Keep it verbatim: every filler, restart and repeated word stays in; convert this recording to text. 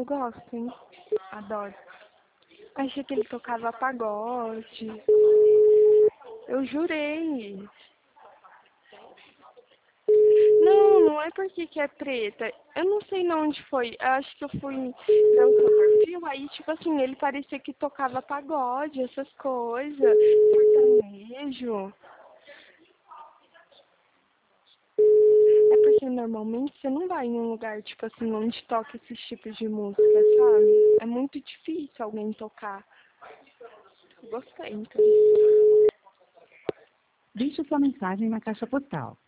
eu gosto, hein? Adoro. Achei que ele tocava pagode. Eu jurei. Não, não é porque que é preta. Eu não sei não onde foi. Eu acho que eu fui ver o seu perfil, aí tipo assim, ele parecia que tocava pagode, essas coisas, sertanejo. É porque normalmente você não vai em um lugar, tipo assim, onde toca esses tipos de música, sabe? É muito difícil alguém tocar. Gostei, então. Deixe sua mensagem na caixa postal.